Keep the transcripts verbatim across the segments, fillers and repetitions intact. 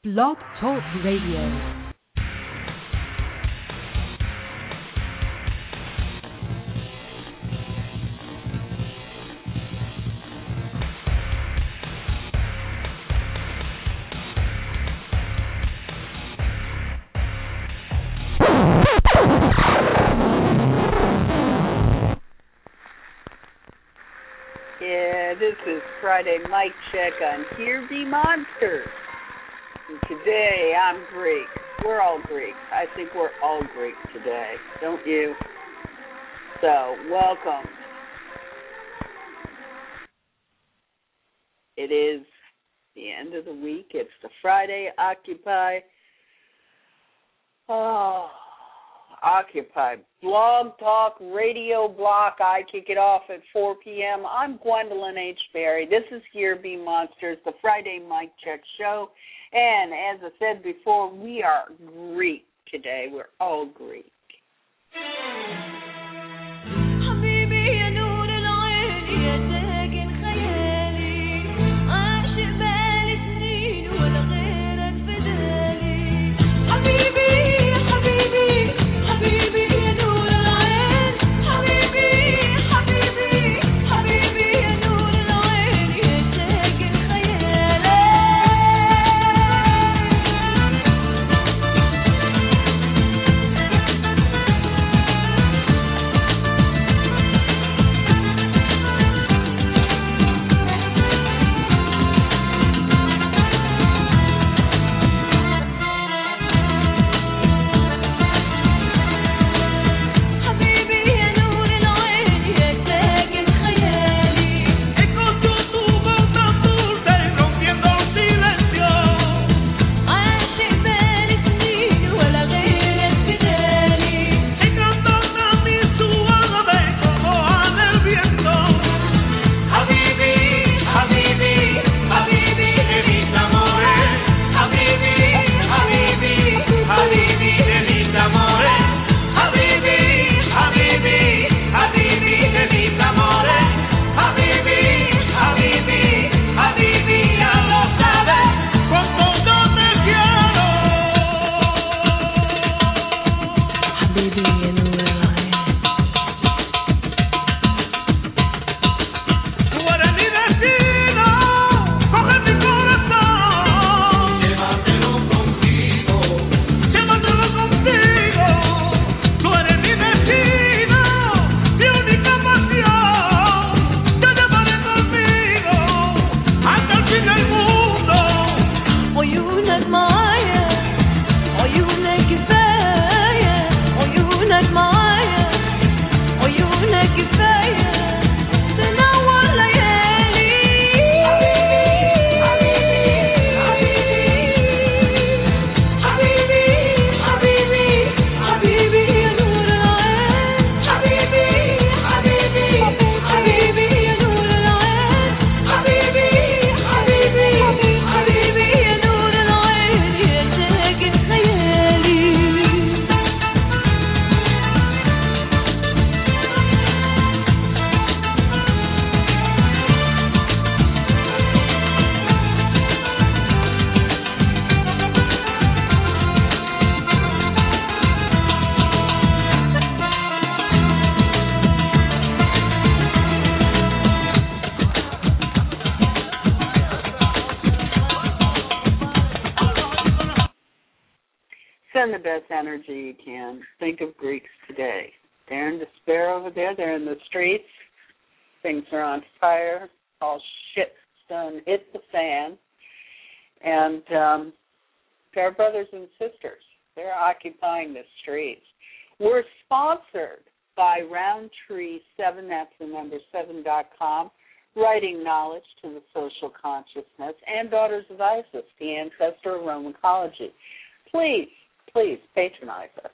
Blog Talk Radio. Yeah, this is Friday Mic Check on Here Be Monsters. And today I'm Greek. We're all Greek. I think we're all Greek today, don't you? So, welcome. It is the end of the week. It's the Friday Occupy. Oh. Occupy Blog Talk Radio Block. I kick it off at four p.m. I'm Gwendolyn H. Berry. This is Here Be Monsters, the Friday Mic Check show. And as I said before, we are Greek today. We're all Greek. Send the best energy you can. Think of Greeks today. They're in despair over there. They're in the streets. Things are on fire. All shit's done hit the fan. And um, they're brothers and sisters. They're occupying the streets. We're sponsored by Roundtree seven, that's the number seven dot com, Writing Knowledge to the Social Consciousness, and Daughters of Isis, the ancestor of Roman ecology. Please, please patronize us.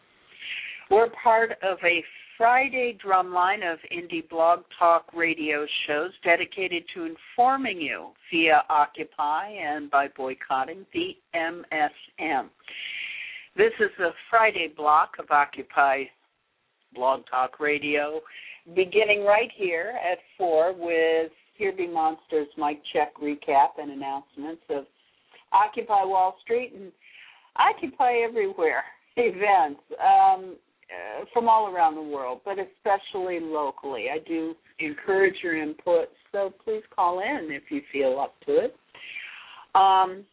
We're part of a Friday drumline of indie blog talk radio shows dedicated to informing you via Occupy and by boycotting the M S M. This is the Friday block of Occupy Blog Talk Radio, beginning right here at four with Here Be Monsters Mic Check recap and announcements of Occupy Wall Street and Occupy Everywhere events um, uh, from all around the world, but especially locally. I do encourage your input, so please call in if you feel up to it. Um,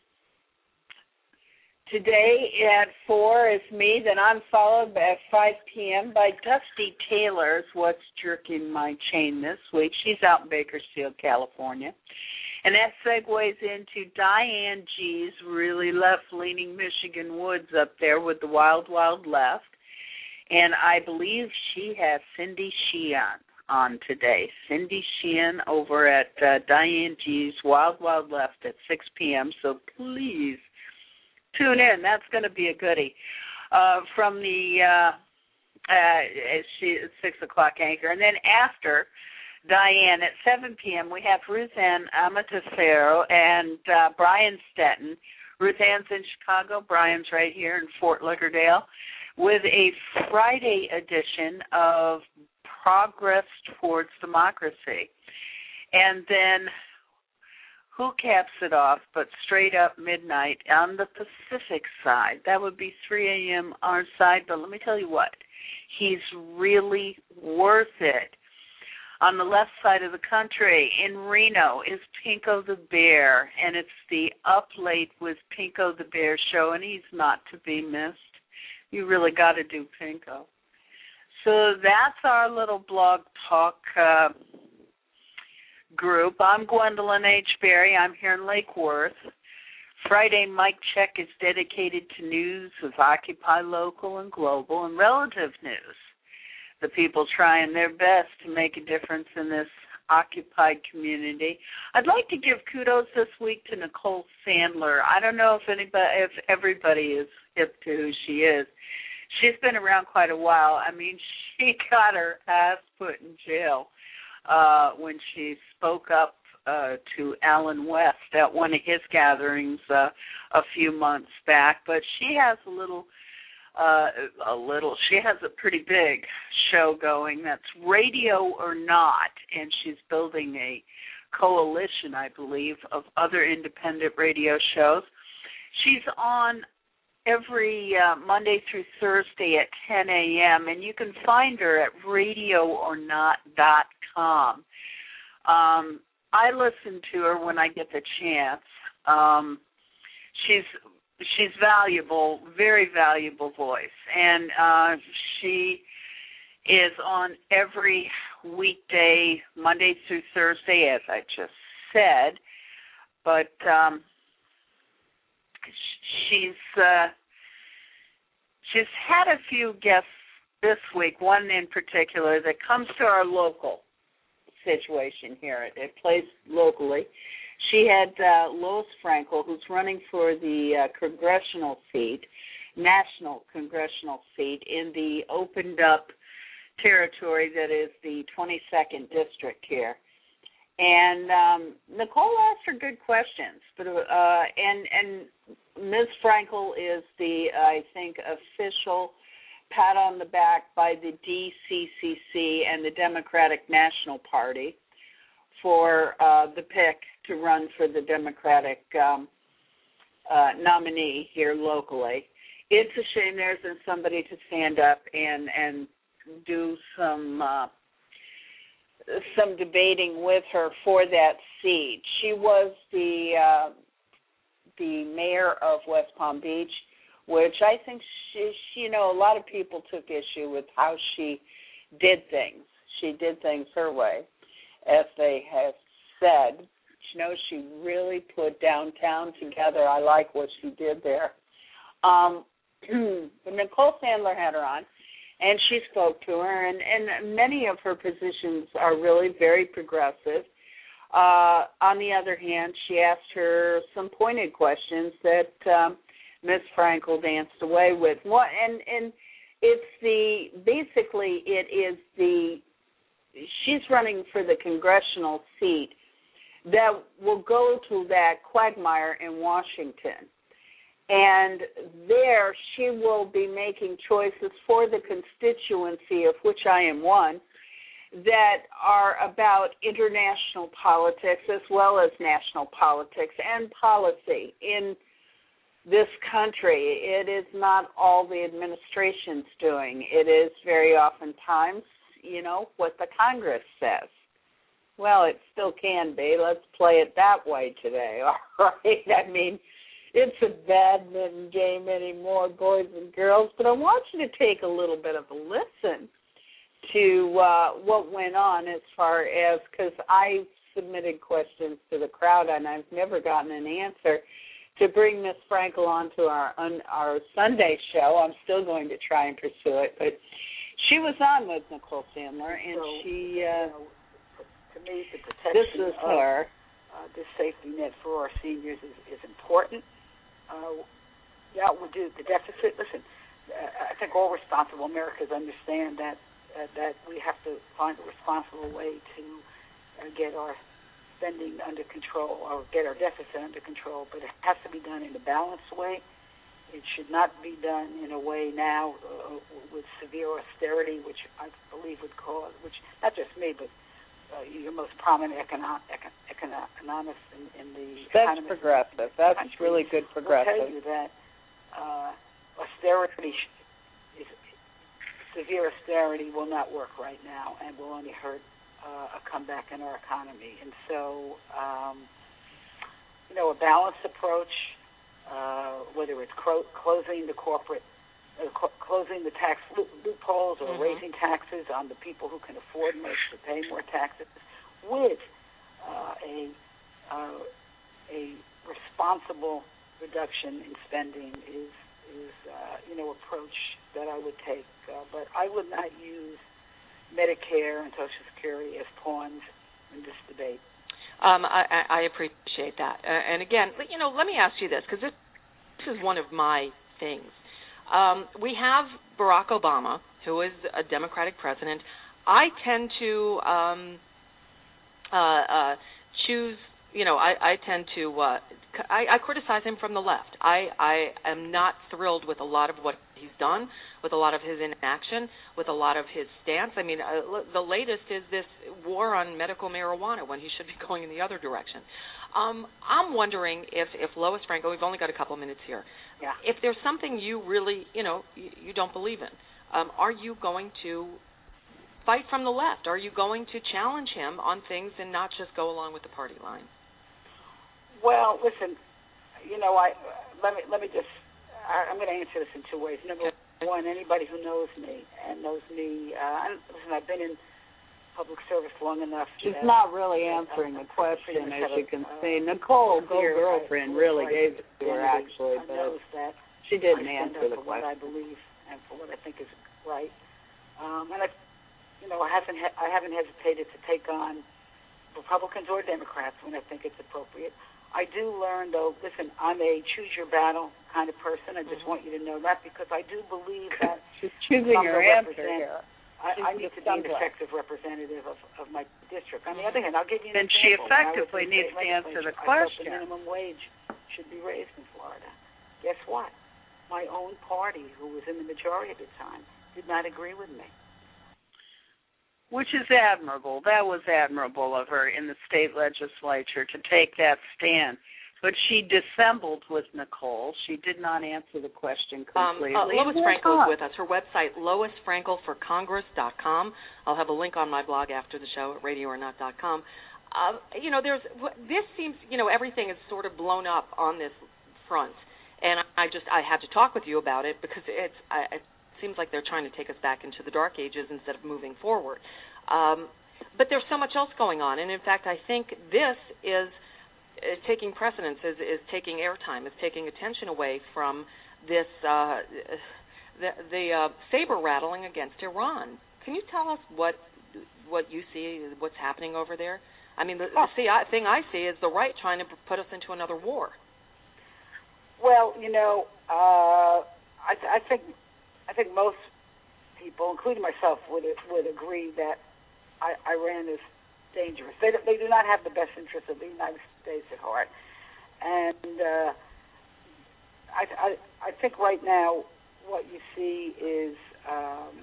today at four is me, then I'm followed at five p.m. by Dusty Taylor's What's Jerking My Chain this week. She's out in Bakersfield, California. And that segues into Diane G's really left-leaning Michigan woods up there with the Wild Wild Left. And I believe she has Cindy Sheehan on today. Cindy Sheehan over at uh, Diane G's Wild Wild Left at six p.m. So please tune in. That's going to be a goodie. Uh, from the uh, uh, she, six o'clock anchor. And then after Diane, at seven p.m., we have Ruthann Amatefero and uh, Brian Stetton. Ruthann's in Chicago. Brian's right here in Fort Lauderdale with a Friday edition of Progress Towards Democracy. And then who caps it off but straight up midnight on the Pacific side? That would be three a.m. our side, but let me tell you what, he's really worth it. On the left side of the country, in Reno, is Pinko the Bear, and it's the Up Late with Pinko the Bear show, and he's not to be missed. You really got to do Pinko. So that's our little blog talk uh, group. I'm Gwendolyn H. Berry. I'm here in Lake Worth. Friday Mic Check is dedicated to news of Occupy Local and Global and relative news. The people trying their best to make a difference in this occupied community. I'd like to give kudos this week to Nicole Sandler. I don't know if anybody, if everybody is hip to who she is. She's been around quite a while. I mean, she got her ass put in jail uh, when she spoke up uh, to Alan West at one of his gatherings uh, a few months back. But she has a little Uh, a little. She has a pretty big show going that's radio or not, and she's building a coalition, I believe, of other independent radio shows. She's on every uh, Monday through Thursday at ten a.m., and you can find her at radio or not dot com. Um, I listen to her when I get the chance. Um, she's She's valuable, very valuable voice, and uh, she is on every weekday, Monday through Thursday, as I just said. But um, she's uh, she's had a few guests this week. One in particular that comes to our local situation here. It, it plays locally. She had uh, Lois Frankel, who's running for the uh, congressional seat, national congressional seat, in the opened up territory that is the twenty-second district here. And um, Nicole asked her good questions, but uh, and and Miz Frankel is the, I think, official pat on the back by the D C C C and the Democratic National Party for uh, the pick to run for the Democratic um, uh, nominee here locally. It's a shame there isn't somebody to stand up and and do some uh, some debating with her for that seat. She was the uh, the mayor of West Palm Beach, which I think she, she, you know, a lot of people took issue with how she did things. She did things her way, as they have said. You know, she really put downtown together. I like what she did there. Um, but Nicole Sandler had her on, and she spoke to her, and, and many of her positions are really very progressive. Uh, on the other hand, she asked her some pointed questions that um, Miz Frankel danced away with. What, and, and it's the, basically it is the, she's running for the congressional seat that will go to that quagmire in Washington. And there she will be making choices for the constituency, of which I am one, that are about international politics as well as national politics and policy in this country. It is not all the administration's doing. It is very oftentimes, you know, what the Congress says. Well, it still can be. Let's play it that way today, all right? I mean, it's a badminton game anymore, boys and girls, but I want you to take a little bit of a listen to uh, what went on as far as, because I submitted questions to the crowd and I've never gotten an answer. To bring Miss Frankel onto our on our Sunday show, I'm still going to try and pursue it, but she was on with Nicole Sandler, and so, she, uh, you know, to me, the protection this is of her. Uh, this safety net for our seniors is, is important. Uh, yeah, we do the deficit. Listen, uh, I think all responsible Americans understand that uh, that we have to find a responsible way to uh, get our spending under control or get our deficit under control, but it has to be done in a balanced way. It should not be done in a way now uh, with severe austerity, which I believe would cause, which not just me, but uh, your most prominent econo- econ- economist in, in the That's progressive. That's country really good progressive. will tell you that uh, austerity, sh- is, severe austerity will not work right now and will only hurt Uh, a comeback in our economy. And so, um, you know, a balanced approach, uh, whether it's cro- closing the corporate, uh, co- closing the tax loop- loopholes or mm-hmm. raising taxes on the people who can afford most to pay more taxes, with uh, a uh, a responsible reduction in spending is, is uh, you know, approach that I would take. Uh, but I would not use Medicare and Social Security as pawns in this debate. Um, I, I appreciate that. Uh, and again, you know, let me ask you this, because this, this is one of my things. Um, we have Barack Obama, who is a Democratic president. I tend to um, uh, uh, choose, you know, I, I tend to, uh, I, I criticize him from the left. I, I am not thrilled with a lot of what he's done, with a lot of his inaction, with a lot of his stance. I mean, uh, the latest is this war on medical marijuana when he should be going in the other direction. Um, I'm wondering if, if Lois Frankel, we've only got a couple of minutes here, yeah. if there's something you really, you know, you, you don't believe in, um, are you going to fight from the left? Are you going to challenge him on things and not just go along with the party line? Well, listen, you know, I let me let me just. I, I'm going to answer this in two ways. Number one, anybody who knows me and knows me, uh, and listen, I've been in public service long enough. She's that, not really answering uh, the question, as you can uh, see. Nicole, go clear, girlfriend, I, really I, gave it to her, actually, I but knows that she didn't I stand answer up the for question. what I believe and for what I think is right. Um, and I, you know, I haven't I haven't hesitated to take on Republicans or Democrats when I think it's appropriate. I do learn, though, listen, I'm a choose-your-battle kind of person. I just mm-hmm. want you to know that because I do believe that She's choosing her answer here. I, I need to be an effective representative of, of my district. On the other hand, I'll give you an then example. Then she effectively needs to answer the question. I thought the minimum wage should be raised in Florida. Guess what? My own party, who was in the majority at the time, did not agree with me. Which is admirable. That was admirable of her in the state legislature to take that stand. But she dissembled with Nicole. She did not answer the question completely. Um, uh, Lois Frankel is with us. Her website, lois frankel for congress dot com. I'll have a link on my blog after the show at radio or not dot com. Uh, you know, there's this seems, you know, everything is sort of blown up on this front. And I just, I had to talk with you about it because it's, I, it seems like they're trying to take us back into the dark ages instead of moving forward. Um, but there's so much else going on. And, in fact, I think this is, is taking precedence, is, is taking airtime, is taking attention away from this, uh, the, the uh, saber rattling against Iran. Can you tell us what what you see, what's happening over there? I mean, the, the see, I, thing I see is the right trying to put us into another war. Well, you know, uh, I, th- I think I think most people, including myself, would would agree that I, Iran is dangerous. They they do not have the best interests of the United States at heart, and uh, I, I I think right now what you see is um,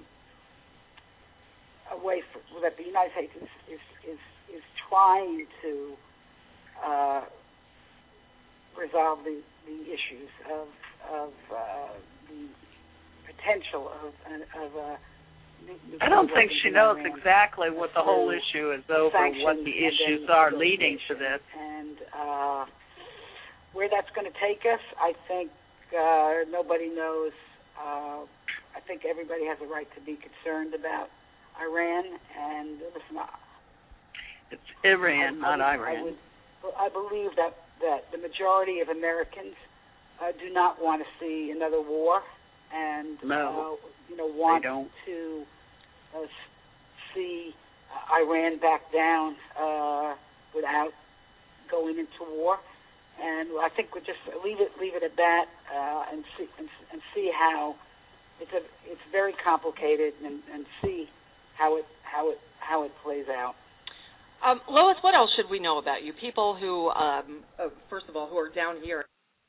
a way for, that the United States is is is, is trying to uh, resolve the, the issues of of uh, the potential of of a. Uh, I don't think she knows exactly what the whole issue is over, what the issues are leading to this. And uh, where that's going to take us, I think uh, nobody knows. Uh, I think everybody has a right to be concerned about Iran. And listen, it's Iran, I, not I, Iran. I, would, I believe that, that the majority of Americans uh, do not want to see another war. And no, uh, you know, want to uh, see uh, Iran back down uh, without going into war. And I think we'll just leave it leave it at that uh, and see and, and see how it's a it's very complicated and, and see how it how it how it plays out. Um, Lois, what else should we know about you? People who, um, uh, first of all, who are down here.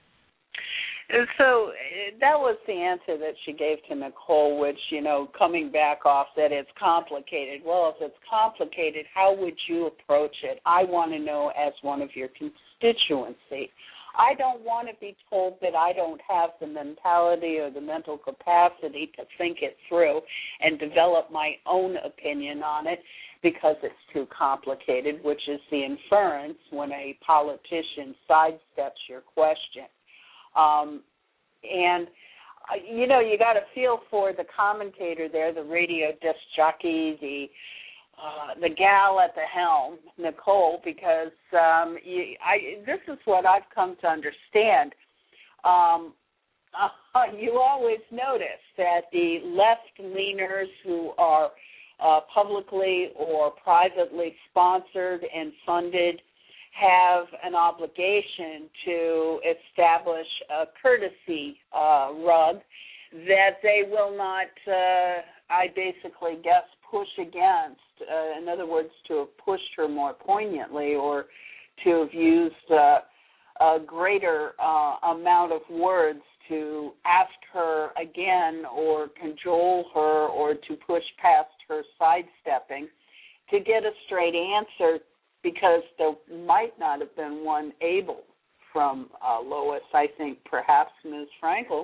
So that was the answer that she gave to Nicole, which, you know, coming back off that it's complicated. Well, if it's complicated, how would you approach it? I want to know as one of your constituency. I don't want to be told that I don't have the mentality or the mental capacity to think it through and develop my own opinion on it because it's too complicated, which is the inference when a politician sidesteps your question. Um, and, uh, you know, you got to feel for the commentator there, the radio disc jockey, the uh, the gal at the helm, Nicole, because um, you, I, this is what I've come to understand. Um, uh, you always notice that the left-leaners who are uh, publicly or privately sponsored and funded have an obligation to establish a courtesy uh, rug that they will not, uh, I basically guess, push against. Uh, in other words, to have pushed her more poignantly or to have used uh, a greater uh, amount of words to ask her again or cajole her or to push past her sidestepping to get a straight answer, because there might not have been one able from uh, Lois. I think perhaps Miz Frankel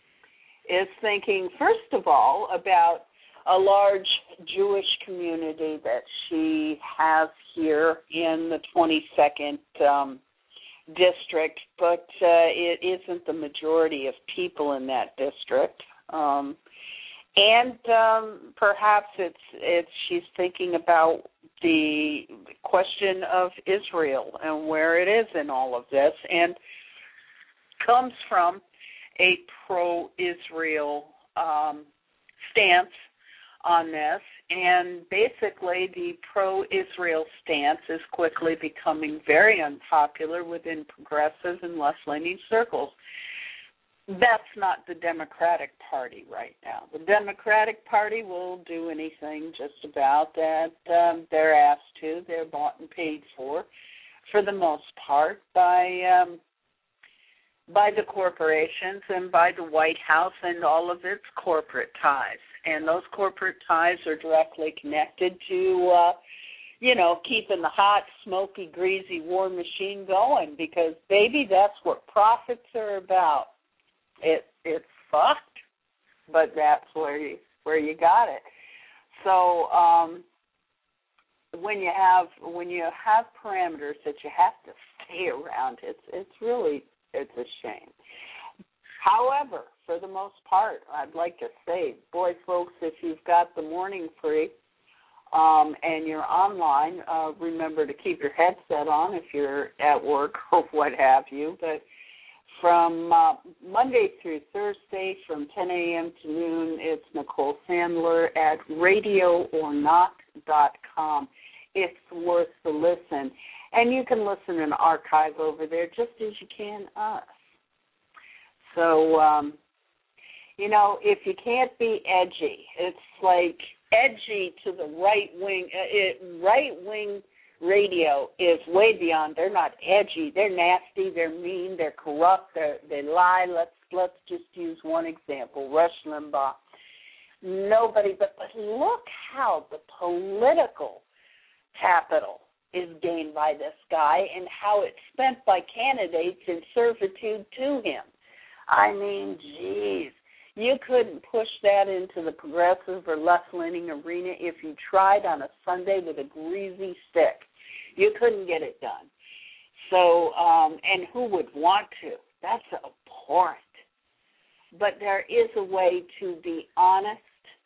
is thinking, first of all, about a large Jewish community that she has here in the twenty-second um, district, but uh, it isn't the majority of people in that district. Um, and um, perhaps it's it's she's thinking about the question of Israel and where it is in all of this, and comes from a pro-Israel um, stance on this, and basically the pro-Israel stance is quickly becoming very unpopular within progressive and left-leaning circles. That's not the Democratic Party right now. The Democratic Party will do anything just about that um, they're asked to. They're bought and paid for, for the most part, by um, by the corporations and by the White House and all of its corporate ties. And those corporate ties are directly connected to, uh, you know, keeping the hot, smoky, greasy war machine going, because, baby, that's what profits are about. It it's fucked, but that's where you where you got it. So um, when you have when you have parameters that you have to stay around, it's it's really it's a shame. However, for the most part, I'd like to say, boy, folks, if you've got the morning free um, and you're online, uh, remember to keep your headset on if you're at work or what have you. But from uh, Monday through Thursday, from ten a.m. to noon, it's Nicole Sandler at radio or not dot com. It's worth the listen. And you can listen and archive over there just as you can us. So, um, you know, if you can't be edgy, it's like edgy to the right wing. Uh, it, right wing radio is way beyond. They're not edgy. They're nasty. They're mean. They're corrupt. They're, they lie. Let's let's just use one example: Rush Limbaugh. Nobody, but, but look how the political capital is gained by this guy and how it's spent by candidates in servitude to him. I mean, geez, you couldn't push that into the progressive or left-leaning arena if you tried on a Sunday with a greasy stick. You couldn't get it done. So, um, and who would want to? That's abhorrent. But there is a way to be honest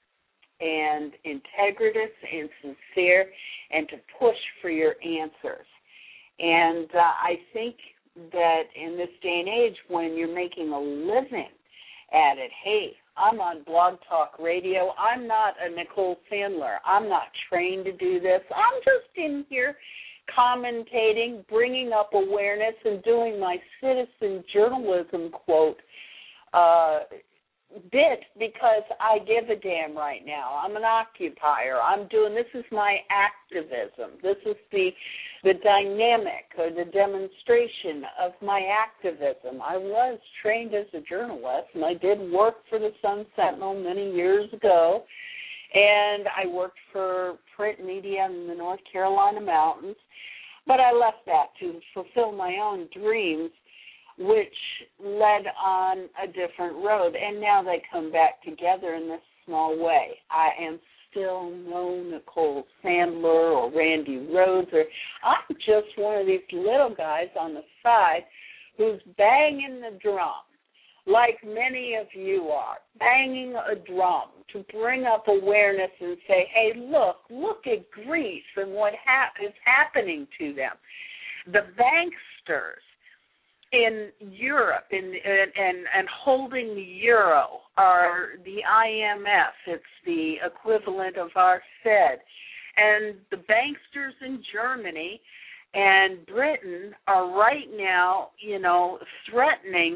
and integritous and sincere and to push for your answers. And uh, I think that in this day and age when you're making a living at it, hey, I'm on Blog Talk Radio. I'm not a Nicole Sandler. I'm not trained to do this. I'm just in here commentating, bringing up awareness, and doing my citizen journalism quote uh, bit because I give a damn right now. I'm an occupier. I'm doing, this is my activism. This is the the dynamic or the demonstration of my activism. I was trained as a journalist, and I did work for the Sun Sentinel many years ago, and I worked for print media in the North Carolina mountains, but I left that to fulfill my own dreams, which led on a different road, and now they come back together in this small way. I am still no Nicole Sandler or Randy Rhodes, or I'm just one of these little guys on the side who's banging the drum, like many of you are, banging a drum to bring up awareness and say, hey, look, look at Greece and what hap- is happening to them. The banksters in Europe in, and, and, and holding the euro are the I M F. It's the equivalent of our Fed. And the banksters in Germany and Britain are right now, you know, threatening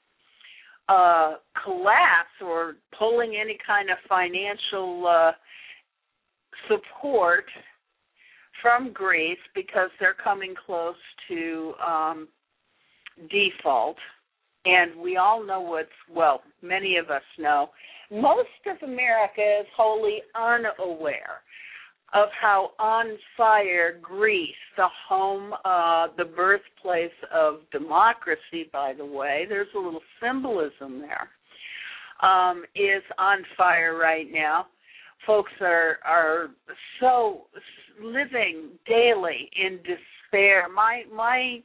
uh, collapse or pulling any kind of financial uh, support from Greece because they're coming close to um, default. And we all know what's, well, many of us know, most of America is wholly unaware of how on fire Greece, the home, uh, the birthplace of democracy, by the way, there's a little symbolism there, um, is on fire right now. Folks are are so living daily in despair. My my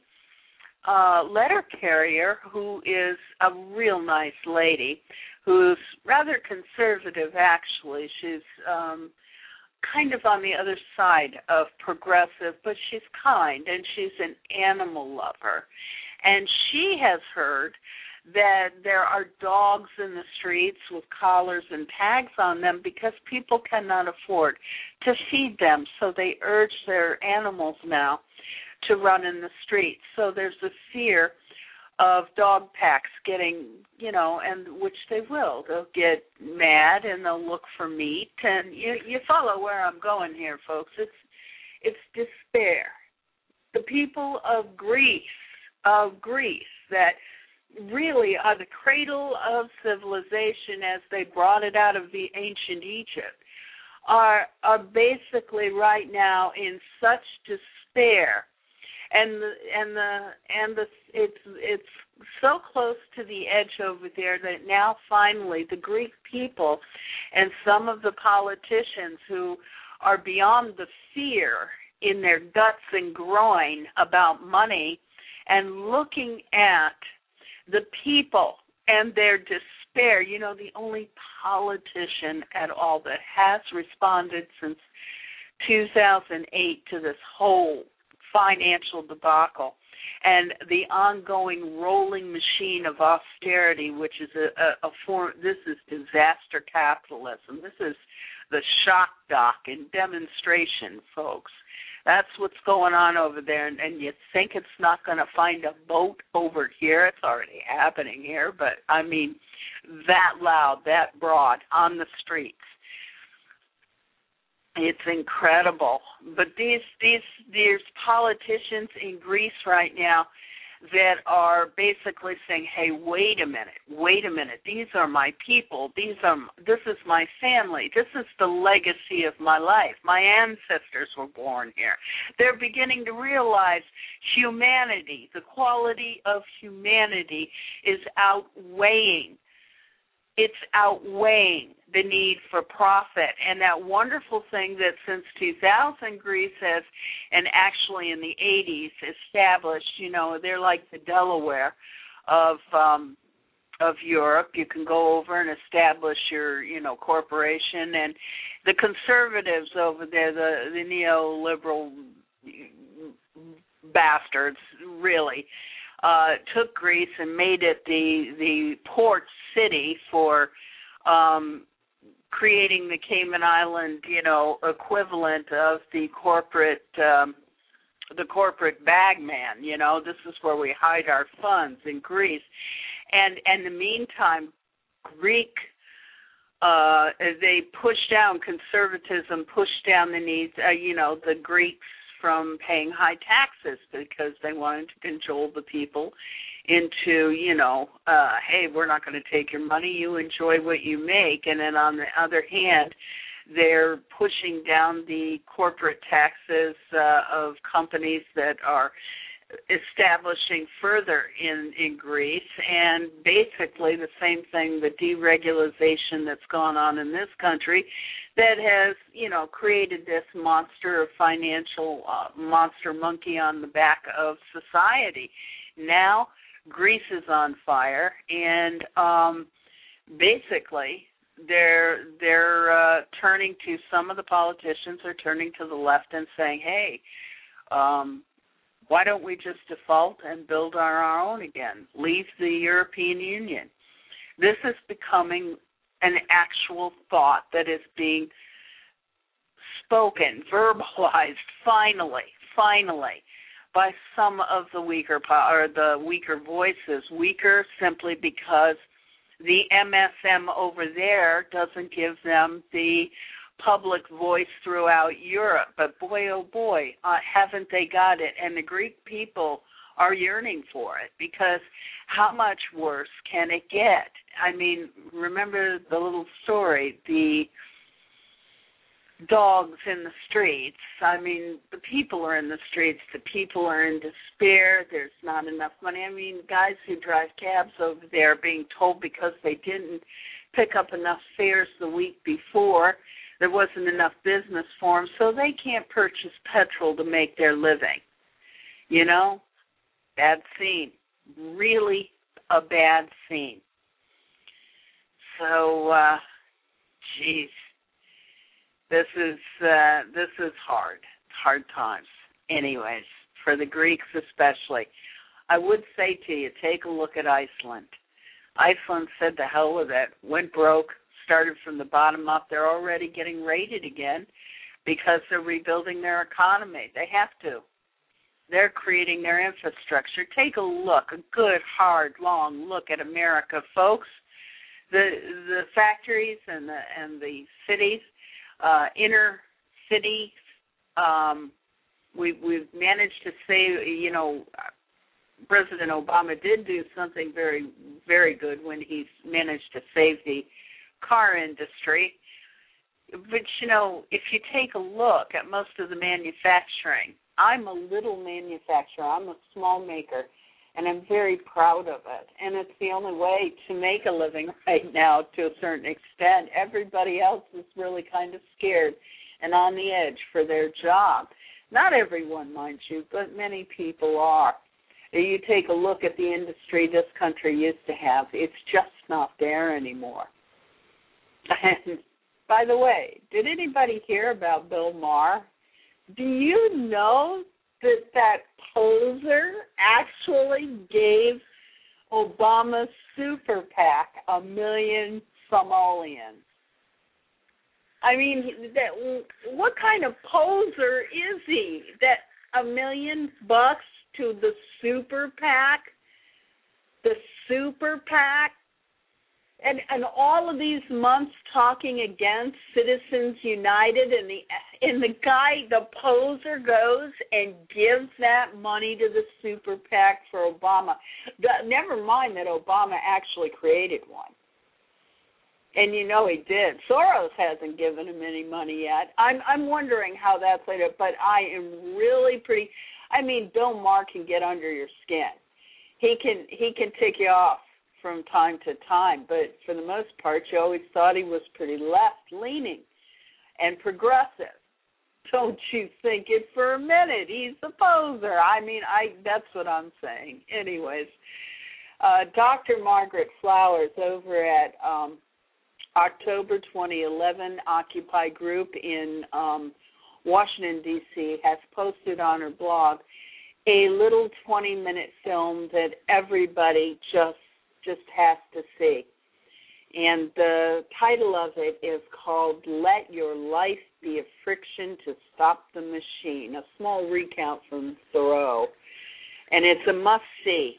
uh, letter carrier, who is a real nice lady, who's rather conservative actually. She's um, kind of on the other side of progressive, but she's kind and she's an animal lover. And she has heard that there are dogs in the streets with collars and tags on them because people cannot afford to feed them, so they urge their animals now to run in the streets. So there's a fear of dog packs getting, you know, and which they will. They'll get mad and they'll look for meat. And you, you follow where I'm going here, folks. It's it's despair. The people of Greece, of Greece, that really are the cradle of civilization as they brought it out of the ancient Egypt, are are basically right now in such despair. And the and the and the it's it's so close to the edge over there that now finally the Greek people and some of the politicians who are beyond the fear in their guts and groin about money and looking at the people and their despair. You know, the only politician at all that has responded since two thousand eight to this whole financial debacle and the ongoing rolling machine of austerity, which is a, a, a form, this is disaster capitalism. This is the shock doc in demonstration, folks. That's what's going on over there, and, and you think it's not going to find a boat over here. It's already happening here, but, I mean, that loud, that broad, on the streets. It's incredible. But these these these politicians in Greece right now, that are basically saying, hey, wait a minute, wait a minute, these are my people, these are, this is my family, this is the legacy of my life. My ancestors were born here. They're beginning to realize humanity, the quality of humanity is outweighing, it's outweighing the need for profit. And that wonderful thing that since two thousand Greece has, and actually in the eighties, established, you know, they're like the Delaware of um, of Europe. You can go over and establish your, you know, corporation. And the conservatives over there, the, the neoliberal bastards, really, uh, took Greece and made it the, the port city for um, creating the Cayman Island, you know, equivalent of the corporate, um, the corporate bagman. You know, this is where we hide our funds in Greece, and and in the meantime, Greek, uh, they pushed down conservatism, pushed down the needs, uh, you know, the Greeks from paying high taxes because they wanted to control the people into, you know, uh, hey, we're not going to take your money, you enjoy what you make. And then on the other hand, they're pushing down the corporate taxes uh, of companies that are establishing further in, in Greece. And basically the same thing, the deregulation that's gone on in this country that has, you know, created this monster of financial uh, monster monkey on the back of society. Now Greece is on fire, and um, basically they're they're uh, turning to, some of the politicians are turning to the left and saying, hey, um, why don't we just default and build on our own again, leave the European Union? This is becoming an actual thought that is being spoken, verbalized, finally, finally, by some of the weaker or the weaker voices. Weaker simply because the M S M over there doesn't give them the public voice throughout Europe. But boy, oh boy, uh, haven't they got it? And the Greek people are yearning for it, because how much worse can it get? I mean, remember the little story, the dogs in the streets. I mean, the people are in the streets. The people are in despair. There's not enough money. I mean, guys who drive cabs over there are being told because they didn't pick up enough fares the week before, there wasn't enough business for them, so they can't purchase petrol to make their living. You know? Bad scene. Really a bad scene. So, uh, geez, this is uh, this is hard, hard times. Anyways, for the Greeks especially, I would say to you, take a look at Iceland. Iceland said the hell with it, went broke, started from the bottom up. They're already getting raided again because they're rebuilding their economy. They have to. They're creating their infrastructure. Take a look, a good, hard, long look at America, folks. The the factories and the and the cities, uh, inner cities. Um, we we've managed to save. You know, President Obama did do something very very good when he managed to save the car industry. But you know, if you take a look at most of the manufacturing. I'm a little manufacturer. I'm a small maker, and I'm very proud of it. And it's the only way to make a living right now to a certain extent. Everybody else is really kind of scared and on the edge for their job. Not everyone, mind you, but many people are. You take a look at the industry this country used to have. It's just not there anymore. And by the way, did anybody hear about Bill Maher? Do you know that that poser actually gave Obama's super PAC a million simoleons? I mean, that, what kind of poser is he? That a million bucks to the super PAC? The super PAC? And and all of these months talking against Citizens United, and the and the guy, the poser, goes and gives that money to the super PAC for Obama. The, never mind that Obama actually created one. And you know he did. Soros hasn't given him any money yet. I'm I'm wondering how that played out, but I am really pretty. I mean, Bill Maher can get under your skin. He can he can tick you off from time to time, but for the most part, you always thought he was pretty left-leaning and progressive. Don't you think it for a minute? He's a poser. I mean, I that's what I'm saying. Anyways, uh, Doctor Margaret Flowers over at um, October twenty eleven Occupy Group in um, Washington, D C has posted on her blog a little twenty-minute film that everybody just just has to see. And the title of it is called Let Your Life Be a Friction to Stop the Machine, a small recount from Thoreau. And it's a must-see.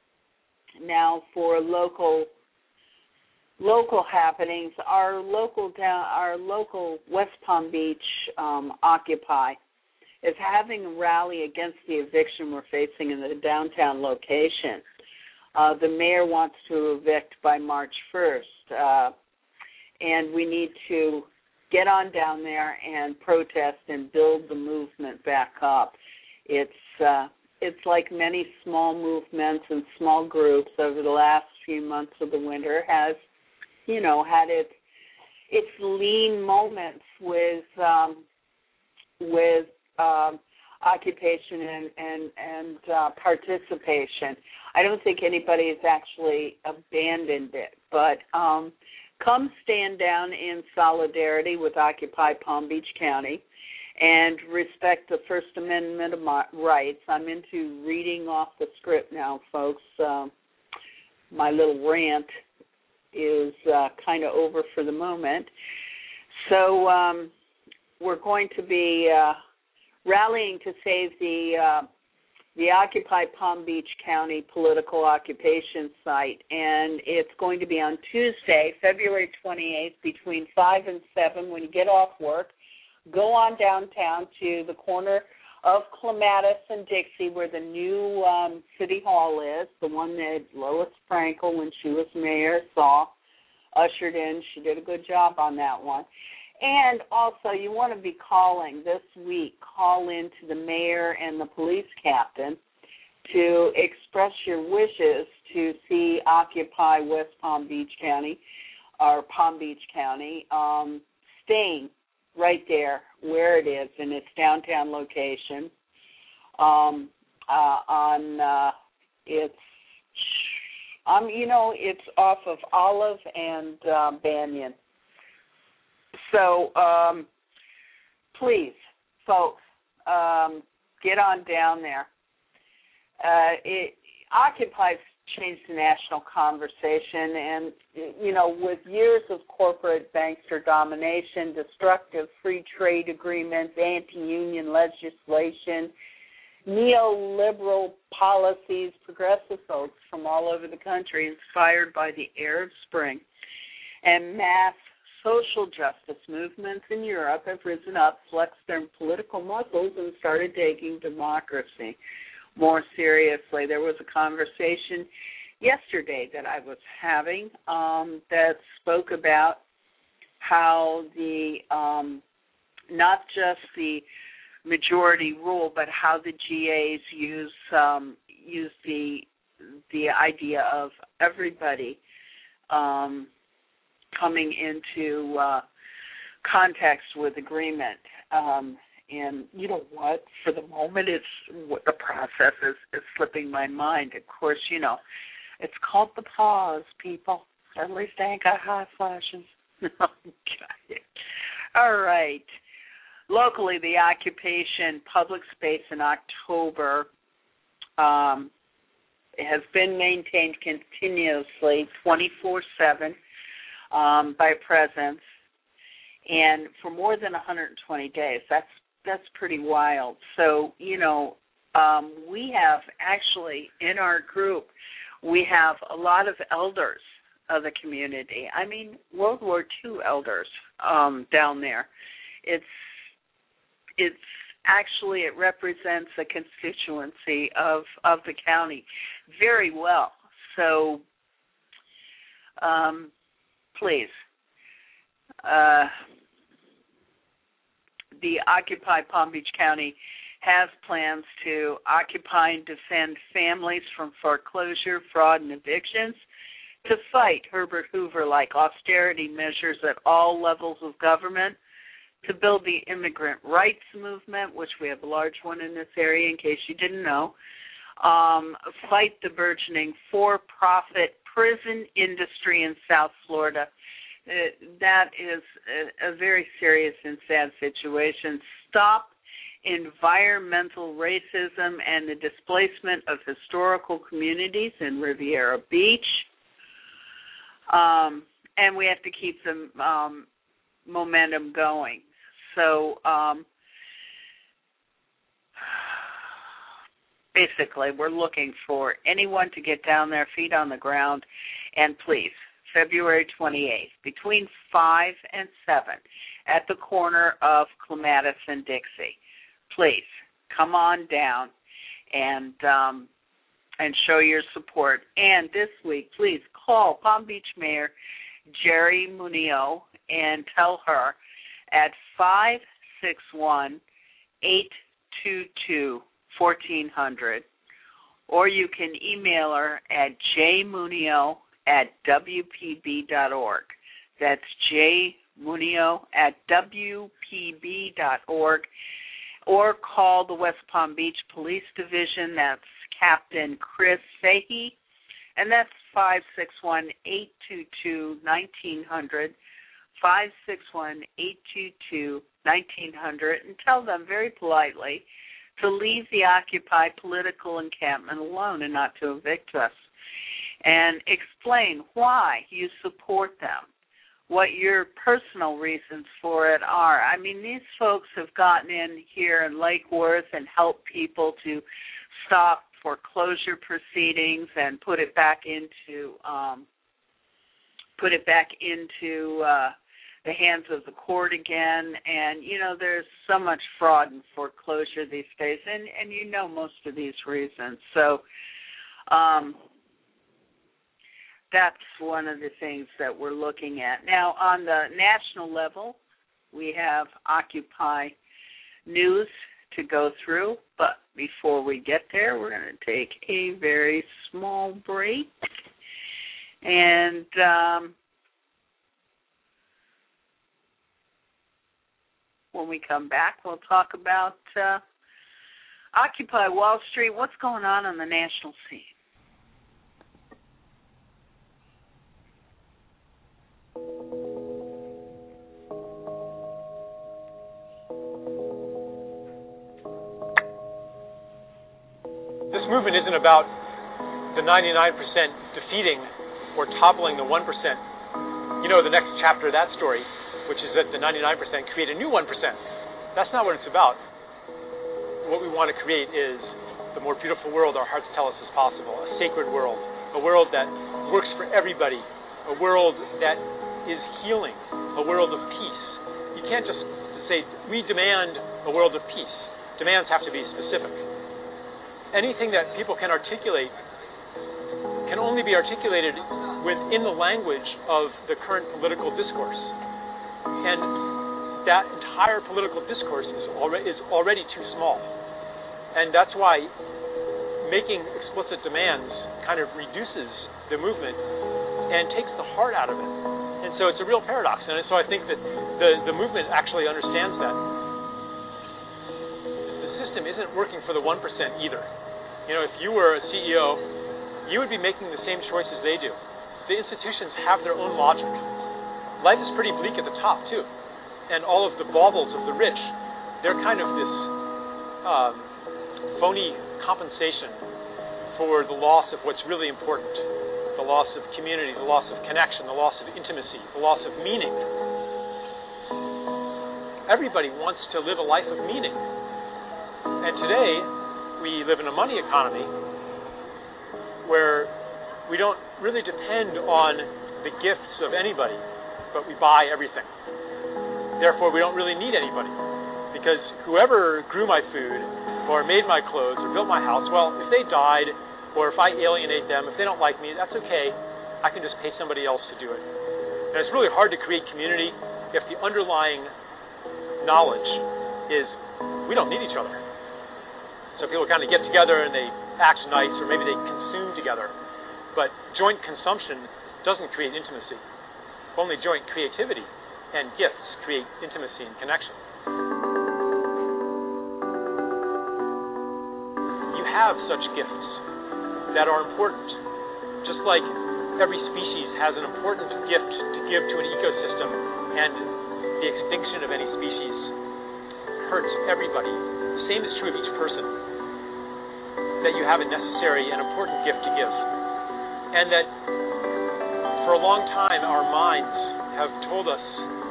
Now, for local local happenings, our local down, our local West Palm Beach um, Occupy is having a rally against the eviction we're facing in the downtown location. Uh, the mayor wants to evict by March first, uh, and we need to get on down there and protest and build the movement back up. It's uh, it's like many small movements and small groups over the last few months of the winter has, you know, had its its lean moments with um, with um, occupation and and, and uh, participation. I don't think anybody has actually abandoned it, but um, come stand down in solidarity with Occupy Palm Beach County and respect the First Amendment of my rights. I'm into reading off the script now, folks. Uh, my little rant is uh, kind of over for the moment. So um, we're going to be uh, rallying to save the uh, the Occupy Palm Beach County political occupation site, and it's going to be on Tuesday, February twenty-eighth, between five and seven. When you get off work, go on downtown to the corner of Clematis and Dixie, where the new um, City Hall is, the one that Lois Frankel, when she was mayor, saw ushered in. She did a good job on that one. And also, you want to be calling this week, call in to the mayor and the police captain to express your wishes to see Occupy West Palm Beach County, or Palm Beach County, um, staying right there where it is in its downtown location. Um, uh, on uh, it's, um, you know, it's off of Olive and uh, Banyan. So, um, please, folks, um, get on down there. Uh, it, Occupy's changed the national conversation, and, you know, with years of corporate bankster domination, destructive free trade agreements, anti-union legislation, neoliberal policies, progressive folks from all over the country, inspired by the Arab Spring, and mass social justice movements in Europe have risen up, flexed their political muscles, and started taking democracy more seriously. There was a conversation yesterday that I was having um, that spoke about how the um, not just the majority rule, but how the G As use um, use the the idea of everybody um, coming into uh, context with agreement. Um, and you know what? For the moment, it's what the process is, is slipping my mind. Of course, you know, it's called the pause, people. At least I ain't got hot flashes. Okay. All right. Locally, the occupation public space in October um, has been maintained continuously, twenty-four seven, um, by presence, and for more than one hundred twenty days. That's that's pretty wild. So, you know, um, we have actually in our group, we have a lot of elders of the community. I mean, World War Two elders um, down there. It's it's actually it represents a constituency of of the county very well. So, um, please, uh, the Occupy Palm Beach County has plans to occupy and defend families from foreclosure, fraud, and evictions, to fight Herbert Hoover-like austerity measures at all levels of government, to build the immigrant rights movement, which we have a large one in this area in case you didn't know, um, fight the burgeoning for-profit prison industry in South Florida. Uh, that is a, a very serious and sad situation. Stop environmental racism and the displacement of historical communities in Riviera Beach. Um, and we have to keep the um, momentum going. So um, basically, we're looking for anyone to get down there, feet on the ground, and please, February twenty-eighth, between five and seven, at the corner of Clematis and Dixie. Please come on down and um, and show your support. And this week, please call Palm Beach Mayor Jerry Munio and tell her at five six one, eight two two, one four zero zero, or you can email her at jmunio at w p b dot org. That's jmunio at w p b dot org. Or call the West Palm Beach Police Division. That's Captain Chris Fahey, and that's five six one, eight two two, one nine zero zero, five six one, eight two two, one nine zero zero, and tell them very politely to leave the Occupy political encampment alone and not to evict us, and explain why you support them, what your personal reasons for it are. I mean, these folks have gotten in here in Lake Worth and helped people to stop foreclosure proceedings and put it back into um, put it back into uh, the hands of the court again. And you know, there's so much fraud and foreclosure these days, and and you know most of these reasons. So. Um, That's one of the things that we're looking at. Now, on the national level, we have Occupy News to go through. But before we get there, we're going to take a very small break. And um, when we come back, we'll talk about uh, Occupy Wall Street, what's going on on the national scene. This movement isn't about the ninety-nine percent defeating or toppling the one percent. You know the next chapter of that story, which is that the ninety-nine percent create a new one percent. That's not what it's about. What we want to create is the more beautiful world our hearts tell us is possible, a sacred world, a world that works for everybody, a world that is healing, a world of peace. You can't just say, we demand a world of peace. Demands have to be specific. Anything that people can articulate can only be articulated within the language of the current political discourse. And that entire political discourse is already, is already too small. And that's why making explicit demands kind of reduces the movement and takes the heart out of it. And so it's a real paradox. And so I think that the, the movement actually understands that. The system isn't working for the one percent either. You know, if you were a C E O, you would be making the same choices they do. The institutions have their own logic. Life is pretty bleak at the top, too. And all of the baubles of the rich, they're kind of this um, phony compensation for the loss of what's really important. The loss of community, the loss of connection, the loss of intimacy, the loss of meaning. Everybody wants to live a life of meaning. And today, we live in a money economy where we don't really depend on the gifts of anybody, but we buy everything. Therefore, we don't really need anybody, because whoever grew my food or made my clothes or built my house, well, if they died or if I alienate them, if they don't like me, that's okay. I can just pay somebody else to do it. And it's really hard to create community if the underlying knowledge is we don't need each other. So people kind of get together and they act nice, or maybe they consume together. But joint consumption doesn't create intimacy. Only joint creativity and gifts create intimacy and connection. You have such gifts that are important. Just like every species has an important gift to give to an ecosystem, and the extinction of any species hurts everybody. The same is true of each person, that you have a necessary and important gift to give. And that for a long time our minds have told us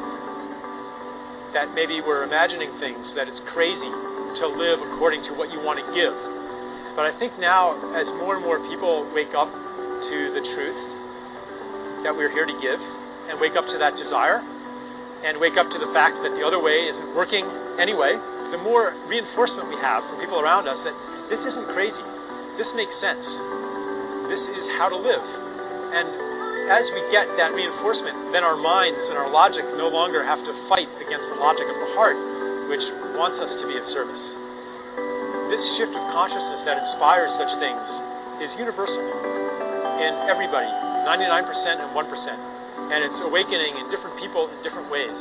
that maybe we're imagining things, that it's crazy to live according to what you want to give. But I think now, as more and more people wake up to the truth that we're here to give, and wake up to that desire, and wake up to the fact that the other way isn't working anyway, the more reinforcement we have from people around us that this isn't crazy, this makes sense, this is how to live. And as we get that reinforcement, then our minds and our logic no longer have to fight against the logic of the heart, which wants us to be of service. This shift of consciousness that inspires such things is universal in everybody, ninety-nine percent and one percent. And it's awakening in different people in different ways.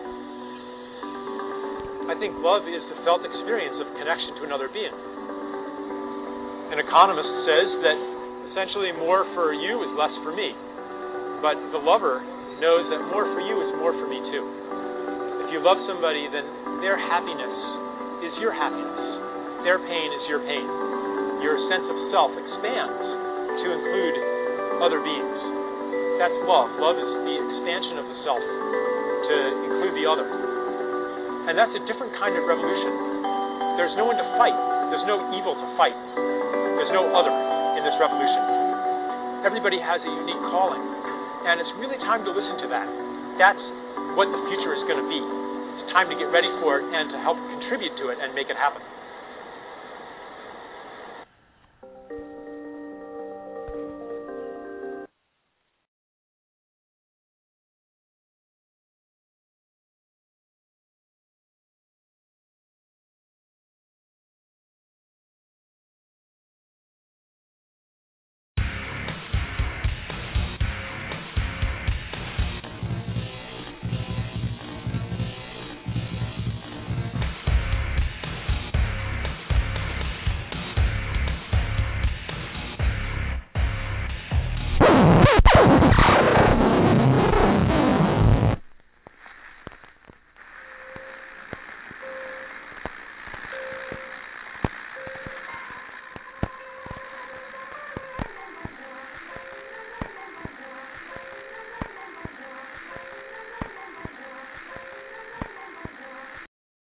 I think love is the felt experience of connection to another being. An economist says that essentially more for you is less for me. But the lover knows that more for you is more for me too. If you love somebody, then their happiness is your happiness. Their pain is your pain. Your sense of self expands to include other beings. That's love. Love is the expansion of the self to include the other. And that's a different kind of revolution. There's no one to fight. There's no evil to fight. There's no other in this revolution. Everybody has a unique calling. And it's really time to listen to that. That's what the future is going to be. It's time to get ready for it and to help contribute to it and make it happen.